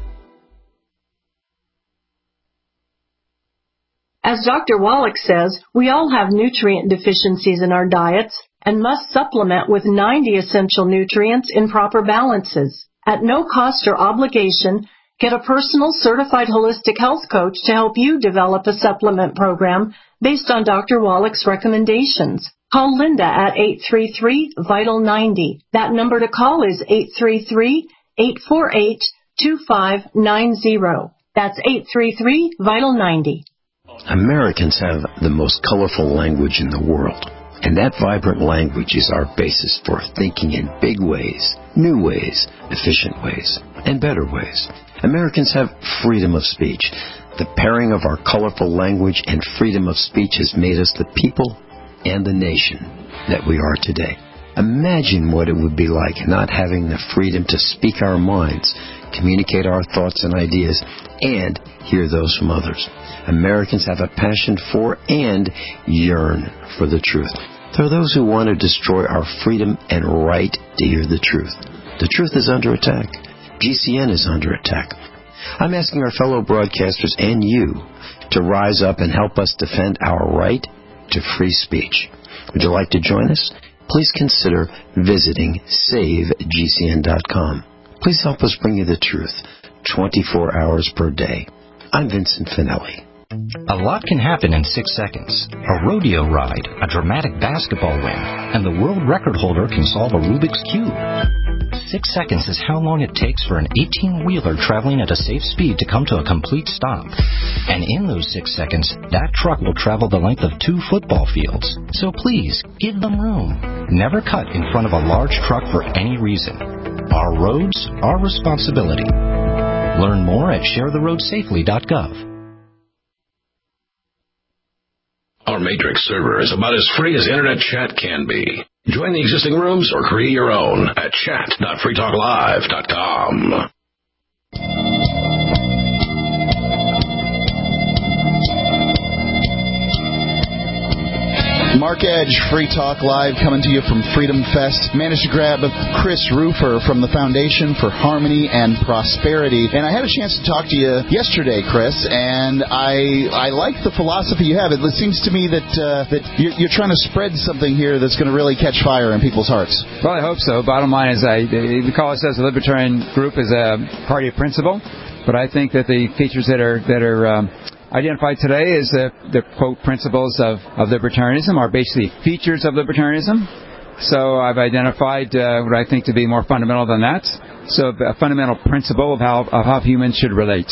Speaker 18: As Doctor Wallach says, we all have nutrient deficiencies in our diets and must supplement with ninety essential nutrients in proper balances. At no cost or obligation, Get a personal certified holistic health coach to help you develop a supplement program based on Doctor Wallach's recommendations. Call Linda at eight three three, vital ninety. That number to call is eight three three, eight four eight, two five nine zero. That's eight three three, vital ninety.
Speaker 19: Americans have the most colorful language in the world, and that vibrant language is our basis for thinking in big ways, new ways, efficient ways, and better ways. Americans have freedom of speech. The pairing of our colorful language and freedom of speech has made us the people and the nation that we are today. Imagine what it would be like not having the freedom to speak our minds, communicate our thoughts and ideas, and hear those from others. Americans have a passion for and yearn for the truth. There are those who want to destroy our freedom and right to hear the truth. The truth is under attack. G C N is under attack. I'm asking our fellow broadcasters and you to rise up and help us defend our right to free speech. Would you like to join us? Please consider visiting save G C N dot com. Please help us bring you the truth twenty-four hours per day. I'm Vincent Finelli.
Speaker 20: A lot can happen in six seconds. A rodeo ride, a dramatic basketball win, and the world record holder can solve a Rubik's Cube. Six seconds is how long it takes for an eighteen-wheeler traveling at a safe speed to come to a complete stop. And in those six seconds, that truck will travel the length of two football fields. So please, give them room. Never cut in front of a large truck for any reason. Our roads, our responsibility. Learn more at share the road safely dot gov.
Speaker 11: Our Matrix server is about as free as internet chat can be. Join the existing rooms or create your own at chat dot free talk live dot com.
Speaker 3: Mark Edge, Free Talk Live, coming to you from Freedom Fest. Managed to grab Chris Rufer from the Foundation for Harmony and Prosperity. And I had a chance to talk to you yesterday, Chris, and I I like the philosophy you have. It seems to me that uh, that you're, you're trying to spread something here that's going to really catch fire in people's hearts.
Speaker 21: Well, I hope so. Bottom line is, I we call ourselves a libertarian group as a party of principle, but I think that the features that are that are um, identified today as the, the quote principles of, of libertarianism are basically features of libertarianism. So I've identified uh, what I think to be more fundamental than that. So a fundamental principle of how of how humans should relate.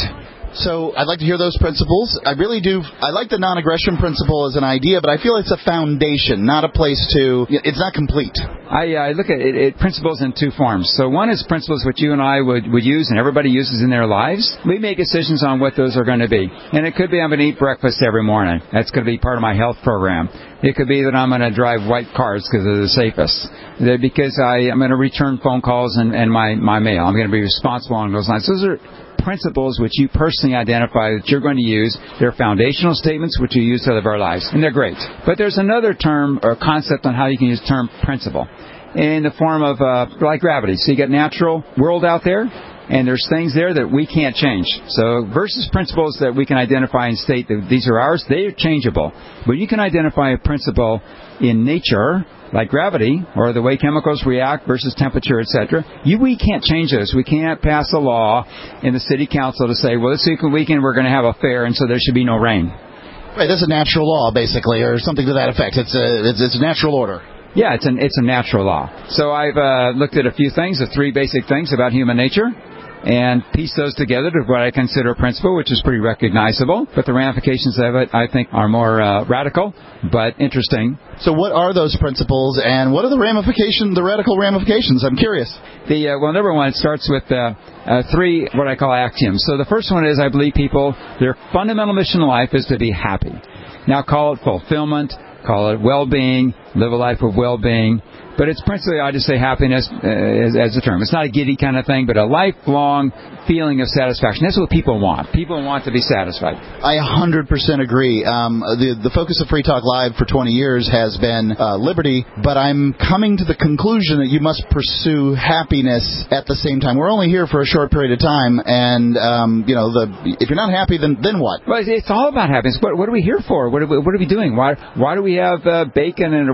Speaker 3: So I'd like to hear those principles. I really do. I like the non-aggression principle as an idea, but I feel it's a foundation, not a place to. It's not complete.
Speaker 21: I, I look at it, it principles in two forms. So one is principles which you and I would, would use and everybody uses in their lives. We make decisions on what those are going to be. And it could be I'm going to eat breakfast every morning. That's going to be part of my health program. It could be that I'm going to drive white cars because they're the safest. They're because I, I'm going to return phone calls and, and my, my mail. I'm going to be responsible along those lines. Those are principles which you personally identify that you're going to use. They're foundational statements which you use to live our lives, and they're great. But there's another term or concept on how you can use the term principle in the form of uh, like gravity. So you got natural world out there, and there's things there that we can't change. So versus principles that we can identify and state that these are ours, they are changeable. But you can identify a principle in nature, like gravity, or the way chemicals react versus temperature, et cetera. You, we can't change those. We can't pass a law in the city council to say, well, this weekend we're going to have a fair, and so there should be no rain.
Speaker 3: Right, that's a natural law, basically, or something to that effect. It's a, it's, it's a natural order.
Speaker 21: Yeah, it's an it's a natural law. So I've uh, looked at a few things, the three basic things about human nature, and piece those together to what I consider a principle, which is pretty recognizable. But the ramifications of it, I think, are more uh, radical, but interesting.
Speaker 3: So what are those principles, and what are the ramifications, the radical ramifications? I'm curious.
Speaker 21: The uh, well, number one, it starts with uh, uh, three what I call axioms. So the first one is I believe people, their fundamental mission in life is to be happy. Now call it fulfillment, call it well-being, live a life of well-being. But it's principally, I just say happiness uh, as, as a term. It's not a giddy kind of thing, but a lifelong feeling of satisfaction. That's what people want. People want to be satisfied.
Speaker 3: I one hundred percent agree. Um, the, the focus of Free Talk Live for twenty years has been uh, liberty, but I'm coming to the conclusion that you must pursue happiness at the same time. We're only here for a short period of time, and um, you know, the if you're not happy, then then what?
Speaker 21: Well, it's all about happiness. What, what are we here for? What are we, what are we doing? Why why do we have uh, bacon and a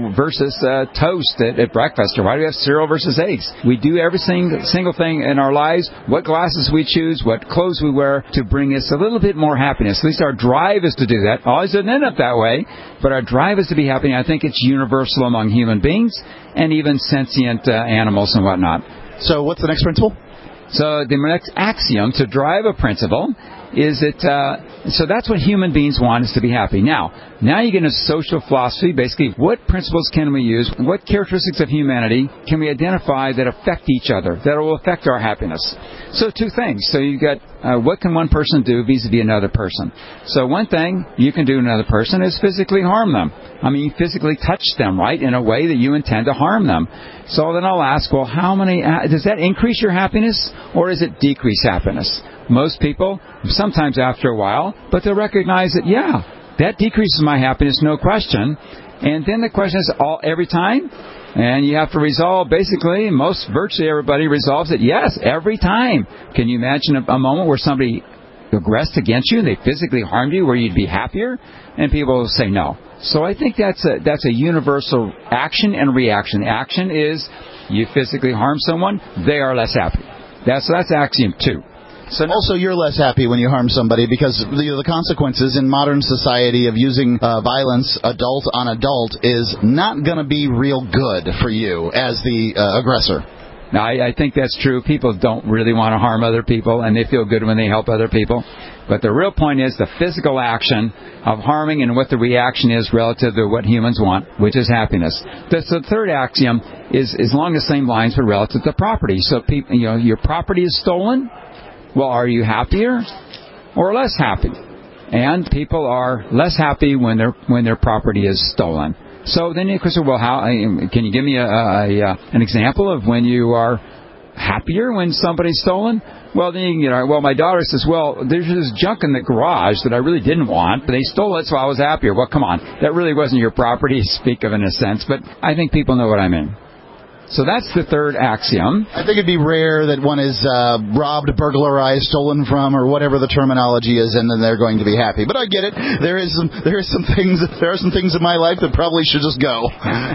Speaker 21: versus uh, toast at, at breakfast, or why do we have cereal versus eggs? We do every single, single thing in our lives, what glasses we choose, what clothes we wear, to bring us a little bit more happiness. At least our drive is to do that. Always doesn't end up that way, but our drive is to be happy. And I think it's universal among human beings and even sentient uh, animals and whatnot.
Speaker 3: So what's the next principle?
Speaker 21: So the next axiom to drive a principle is that, uh, so that's what human beings want, is to be happy. Now, now you get into social philosophy. Basically, what principles can we use? What characteristics of humanity can we identify that affect each other, that will affect our happiness? So two things. So you've got, uh, what can one person do vis-a-vis another person? So one thing you can do to another person is physically harm them. I mean, you physically touch them, right, in a way that you intend to harm them. So then I'll ask, well, how many, uh, does that increase your happiness, or does it decrease happiness? Most people, sometimes after a while, but they'll recognize that, yeah, that decreases my happiness, no question. And then the question is, all every time? And you have to resolve, basically, most, virtually everybody resolves it, yes, every time. Can you imagine a, a moment where somebody aggressed against you and they physically harmed you, where you'd be happier? And people will say no. So I think that's a, that's a universal action and reaction. Action is you physically harm someone, they are less happy. That's, that's axiom two.
Speaker 3: So also, you're less happy when you harm somebody, because the, the consequences in modern society of using uh, violence, adult on adult, is not going to be real good for you as the uh, aggressor.
Speaker 21: Now, I, I think that's true. People don't really want to harm other people, and they feel good when they help other people. But the real point is the physical action of harming and what the reaction is relative to what humans want, which is happiness. The, the third axiom is, is along the same lines, but relative to property. So, people, you know, your property is stolen. Well, are you happier or less happy? And people are less happy when their when their property is stolen. So then you could say, well, how can you give me a, a, a an example of when you are happier when somebody's stolen? Well, then you know, well, my daughter says, well, there's this junk in the garage that I really didn't want, but they stole it, so I was happier. Well, come on, that really wasn't your property to speak of in a sense, but I think people know what I mean. So that's the third axiom.
Speaker 3: I think it'd be rare that one is uh, robbed, burglarized, stolen from, or whatever the terminology is, and then they're going to be happy. But I get it. There is some, there is some things. There are some things in my life that probably should just go.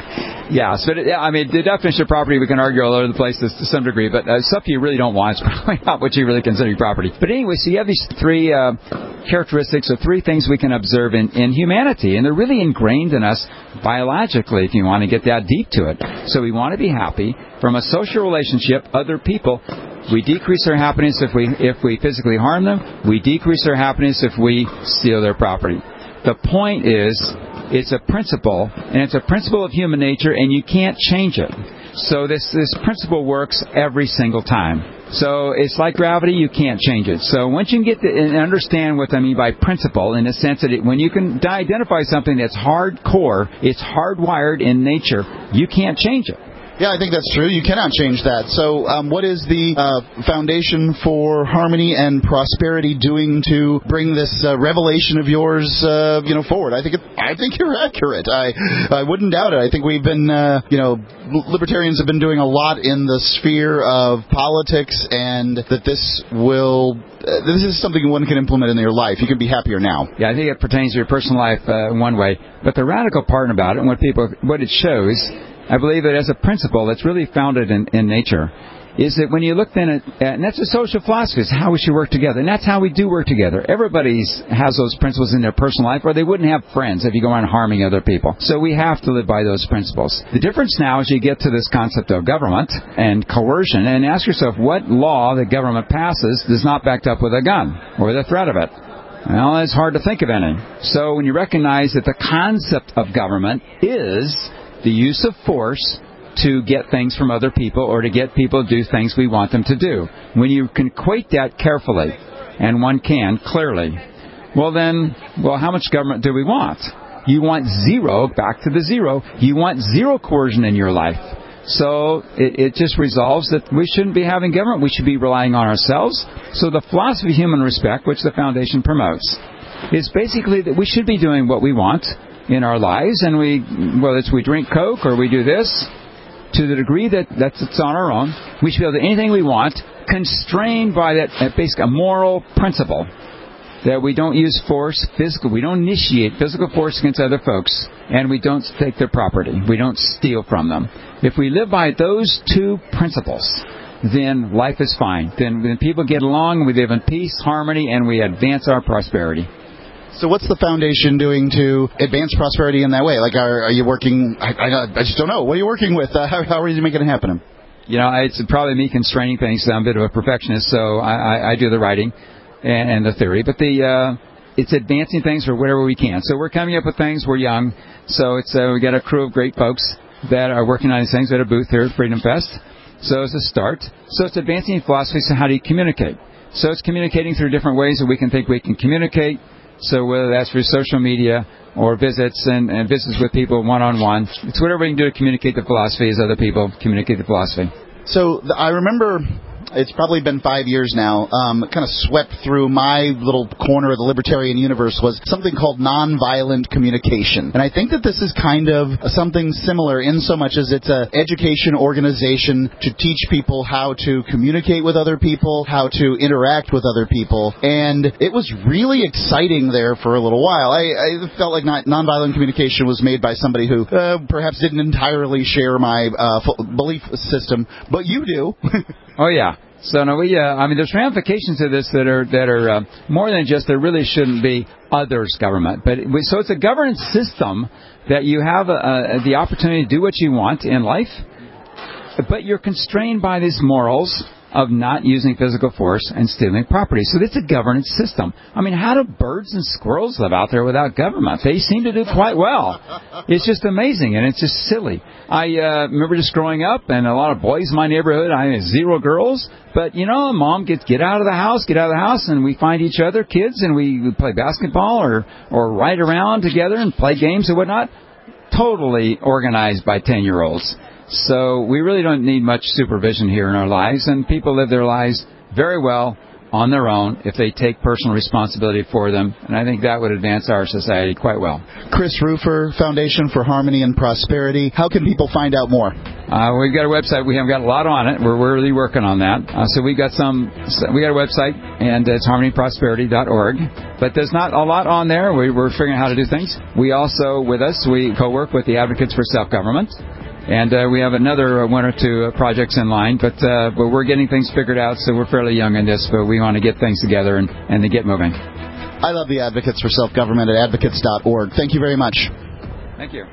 Speaker 21: Yes, but it, I mean, the definition of property we can argue all over the place to, to some degree. But uh, stuff you really don't want is probably not what you really consider your property. But anyway, so you have these three uh, characteristics, or three things we can observe in, in humanity, and they're really ingrained in us biologically, if you want to get that deep to it. So we want to be happy from a social relationship, other people. We decrease our happiness if we if we physically harm them. We decrease our happiness if we steal their property. The point is, it's a principle, and it's a principle of human nature, and you can't change it. So this this principle works every single time. So it's like gravity, you can't change it. So once you can get the, and understand what I mean by principle, in the sense that it, when you can identify something that's hardcore, it's hardwired in nature, you can't change it.
Speaker 3: Yeah, I think that's true. You cannot change that. So um, what is the uh, Foundation for Harmony and Prosperity doing to bring this uh, revelation of yours uh, you know, forward? I think it, I think you're accurate. I I wouldn't doubt it. I think we've been, uh, you know, libertarians have been doing a lot in the sphere of politics, and that this will... Uh, this is something one can implement in your life. You can be happier now.
Speaker 21: Yeah, I think it pertains to your personal life uh, in one way. But the radical part about it, and what people, what it shows... I believe that as a principle that's really founded in, in nature, is that when you look then at, and that's a social philosophy, is how we should work together. And that's how we do work together. Everybody has those principles in their personal life, or they wouldn't have friends if you go around harming other people. So we have to live by those principles. The difference now is you get to this concept of government and coercion, and ask yourself what law the government passes is not backed up with a gun or the threat of it. Well, it's hard to think of any. So when you recognize that the concept of government is the use of force to get things from other people, or to get people to do things we want them to do. When you can equate that carefully, and one can, clearly, well then, well, how much government do we want? You want zero, back to the zero. You want zero coercion in your life. So it, it just resolves that we shouldn't be having government. We should be relying on ourselves. So the philosophy of human respect, which the Foundation promotes, is basically that we should be doing what we want in our lives, and we, whether it's we drink Coke or we do this, to the degree that that's it's on our own, we should be able to do anything we want, constrained by that, that basic moral principle. that we don't use force, physical, we don't initiate physical force against other folks, and we don't take their property. We don't steal from them. If we live by those two principles, then life is fine. Then, then people get along, we live in peace, harmony, and we advance our prosperity.
Speaker 3: So what's the foundation doing to advance prosperity in that way? Like, are, are you working, I, I, I just don't know. What are you working with? Uh, how, how are you making it happen?
Speaker 21: You know, it's probably me constraining things. I'm a bit of a perfectionist, so I, I, I do the writing and, and the theory. But the uh, it's advancing things for whatever we can. So we're coming up with things. We're young. So it's uh, we got a crew of great folks that are working on these things at a booth here at Freedom Fest. So it's a start. So it's advancing philosophy. So how do you communicate? So it's communicating through different ways that we can think we can communicate. So whether that's through social media or visits and, and visits with people one-on-one, it's whatever we can do to communicate the philosophy as other people communicate the philosophy.
Speaker 3: So I remember it's probably been five years now, um, kind of swept through my little corner of the libertarian universe was something called nonviolent communication. And I think that this is kind of something similar in so much as it's an education organization to teach people how to communicate with other people, how to interact with other people. And it was really exciting there for a little while. I, I felt like not, nonviolent communication was made by somebody who uh, perhaps didn't entirely share my uh, belief system, but you do.
Speaker 21: Oh, yeah. So, no, we, uh, I mean, there's ramifications to this that are that are uh, more than just there really shouldn't be others government. But we, so it's a governance system that you have uh, the opportunity to do what you want in life, but you're constrained by these morals of not using physical force and stealing property. So it's a governance system. I mean, how do birds and squirrels live out there without government? They seem to do quite well. It's just amazing, and it's just silly. I uh, remember just growing up, and a lot of boys in my neighborhood. I had zero girls. But, you know, mom gets, get out of the house, get out of the house, and we find each other, kids, and we, we play basketball or, or ride around together and play games and whatnot. Totally organized by ten-year-olds. So we really don't need much supervision here in our lives, and people live their lives very well on their own if they take personal responsibility for them, and I think that would advance our society quite well.
Speaker 3: Chris Rufer, Foundation for Harmony and Prosperity. How can people find out more?
Speaker 21: Uh, we've got a website. We haven't got a lot on it. We're, we're really working on that. Uh, so we've got some. We got a website, and it's harmony prosperity dot org. But there's not a lot on there. We, we're figuring out how to do things. We also, with us, we co-work with the Advocates for Self-Government. And uh, we have another uh, one or two uh, projects in line, but uh, but we're getting things figured out, so we're fairly young in this, but we want to get things together and, and to get moving.
Speaker 3: I love the Advocates for Self-Government at advocates dot org. Thank you very much.
Speaker 21: Thank you.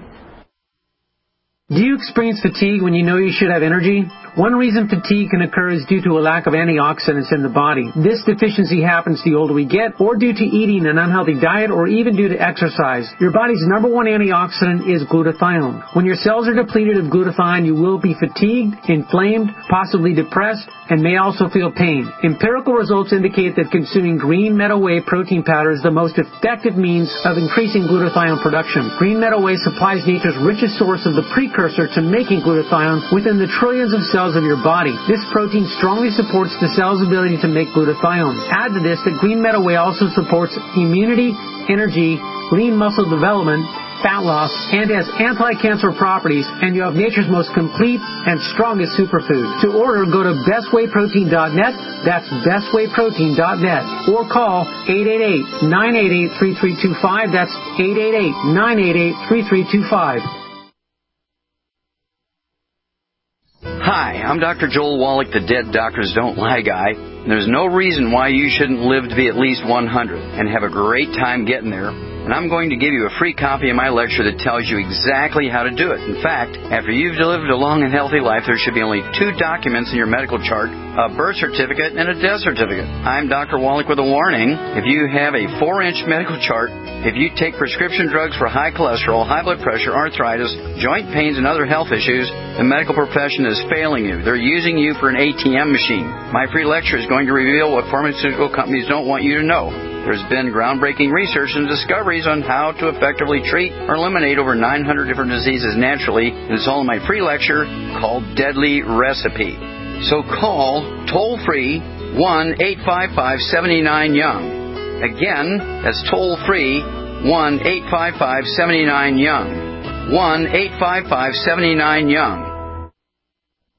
Speaker 5: Do you experience fatigue when you know you should have energy? One reason fatigue can occur is due to a lack of antioxidants in the body. This deficiency happens the older we get, or due to eating an unhealthy diet, or even due to exercise. Your body's number one antioxidant is glutathione. When your cells are depleted of glutathione, you will be fatigued, inflamed, possibly depressed, and may also feel pain. Empirical results indicate that consuming green meadow whey protein powder is the most effective means of increasing glutathione production. Green meadow whey supplies nature's richest source of the precursor to making glutathione within the trillions of cells of your body. This protein strongly supports the cell's ability to make glutathione. Add to this that green meadow whey also supports immunity, energy, lean muscle development, fat loss, and has anti-cancer properties, and you have nature's most complete and strongest superfood. To order, go to best whey protein dot net, that's best whey protein dot net, or call eight eight eight, nine eight eight, three three two five, that's eight eight eight, nine eight eight, three three two five.
Speaker 1: Hi, I'm Doctor Joel Wallach, the Dead Doctors Don't Lie guy. And there's no reason why you shouldn't live to be at least one hundred and have a great time getting there. And I'm going to give you a free copy of my lecture that tells you exactly how to do it. In fact, after you've lived a long and healthy life, there should be only two documents in your medical chart, a birth certificate and a death certificate. I'm Doctor Wallach with a warning. If you have a four-inch medical chart, if you take prescription drugs for high cholesterol, high blood pressure, arthritis, joint pains, and other health issues, the medical profession is failing you. They're using you for an A T M machine. My free lecture is going to reveal what pharmaceutical companies don't want you to know. There's been groundbreaking research and discoveries on how to effectively treat or eliminate over nine hundred different diseases naturally. And it's all in my free lecture called Deadly Recipe. So call toll-free one eight five five, seven nine, young. Again, that's toll-free one eight five five, seven nine, young. one eight five five, seven nine, young.